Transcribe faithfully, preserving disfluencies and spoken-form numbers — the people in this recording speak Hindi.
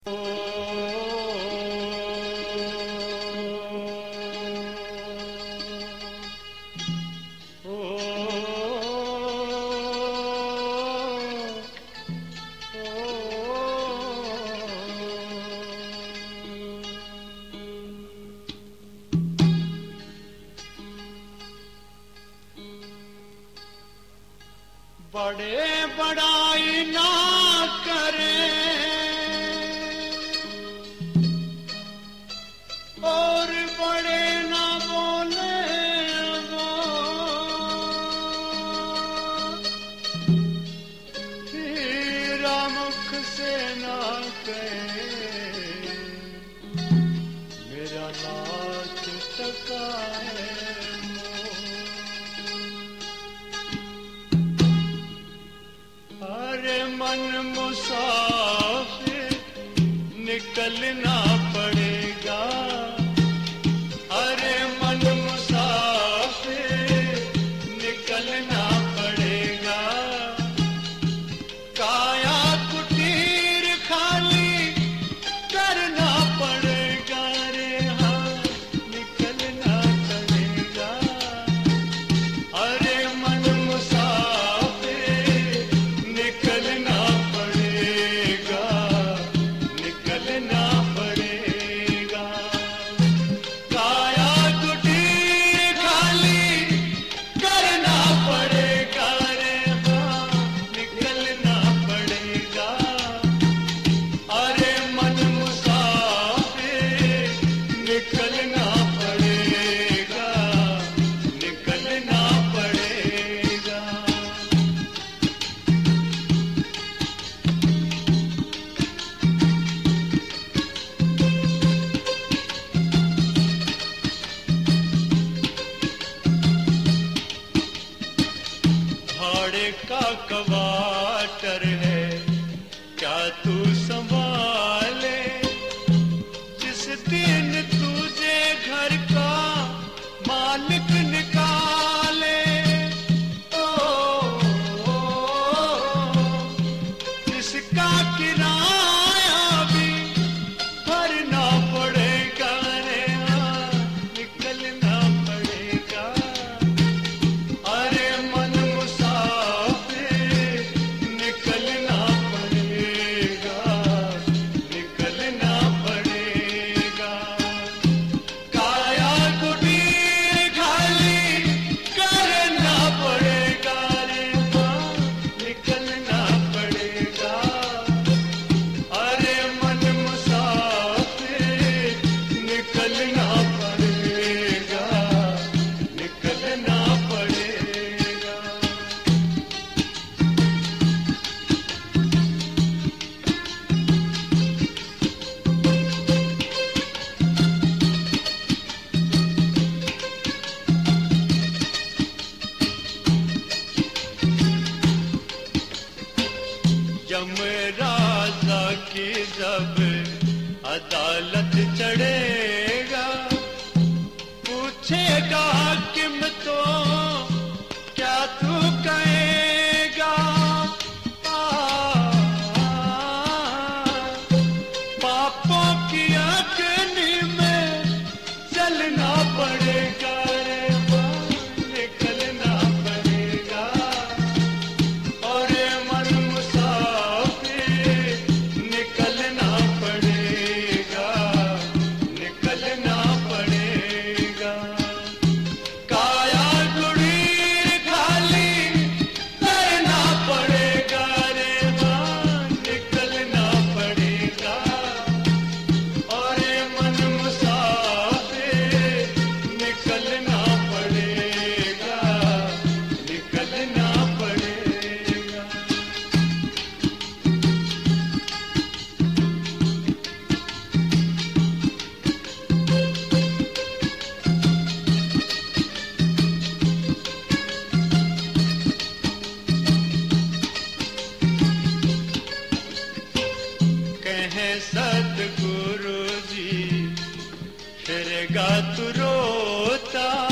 बड़े बड़ाई ना करे और बड़े ना बोले हीरा मुख से ना कहे मेरा लाख टका है। अरे मन मुसाफिर निकलना पड़ेगा, अरे मन मुसाफिर निकलना पड़ेगा। काया कुटीर खाली करना पड़ेगा रे, हाँ निकलना पड़ेगा। अरे मन निकलना पड़ेगा, निकलना पड़ेगा। काया कुटीर खाली करना पड़ेगा रे, हाँ निकलना पड़ेगा। अरे मन मुसाफिर निकलना पड़ेगा, निकलना पड़ेगा। भाड़े का क्वार्टर है क्या तू संभाले, जिस दिन तुझे घर का मालिक निकाले। ओ, ओ, ओ जिसका किराया भी भरना पड़ेगा रे, हाँ निकलना पड़ेगा। अरे मन मुसाफिर निकलना पड़ेगा, निकलना पड़ेगा। काया कुटीर खाली करना पड़ेगा रे, हाँ निकलना पड़ेगा। अरे मन मुसाफिर निकलना पड़ेगा, निकलना पड़ेगा। यमराजा की जब अदालत चढ़ेगा, पूछेगा हाकिम तो क्या तू कहेगा। आ, पापों की अग्नि में जलना पड़ेगा रे, निकलना पड़ेगा। और मन मुसाफिर निकलना पड़ेगा, निकलना पड़ेगा। काया कुटीर खाली करना पड़ेगा रे, हाँ निकलना पड़ेगा। और मन मुसाफिर निकलना पड़ेगा, निकलना पड़ेगा। कहें सतगुरु जी फिरेगा तू रोता,